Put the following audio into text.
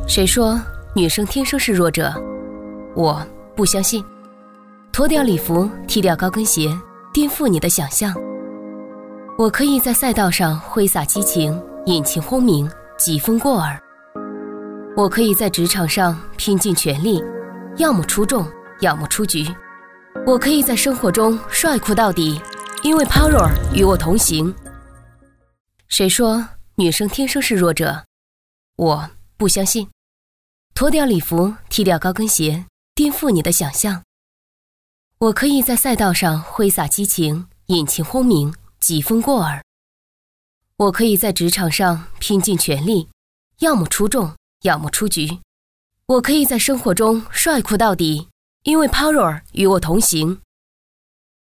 谁说女生天生是弱者？我不相信。脱掉礼服，踢掉高跟鞋，颠覆你的想象。我可以在赛道上挥洒激情，引擎轰鸣，疾风过耳。我可以在职场上拼尽全力，要么出众，要么出局。我可以在生活中帅酷到底，因为 Power 与我同行。谁说女生天生是弱者？我不相信。脱掉礼服，踢掉高跟鞋，颠覆你的想象。我可以在赛道上挥洒激情，引擎轰鸣，疾风过耳。我可以在职场上拼尽全力，要么出众，要么出局。我可以在生活中帅酷到底，因为 Power 与我同行。